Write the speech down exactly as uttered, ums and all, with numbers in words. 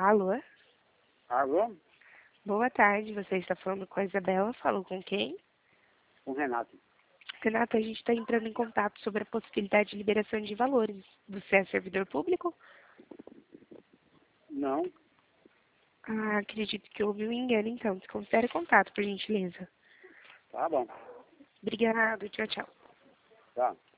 Alô? Alô? Boa tarde, você está falando com a Isabela, falou com quem? Com o Renato. Renato, a gente está entrando em contato sobre a possibilidade de liberação de valores. Você é servidor público? Não? Ah, acredito que houve um engano, então. Desconsidere contato, por gentileza. Tá bom. Obrigado, tchau, tchau. Tá.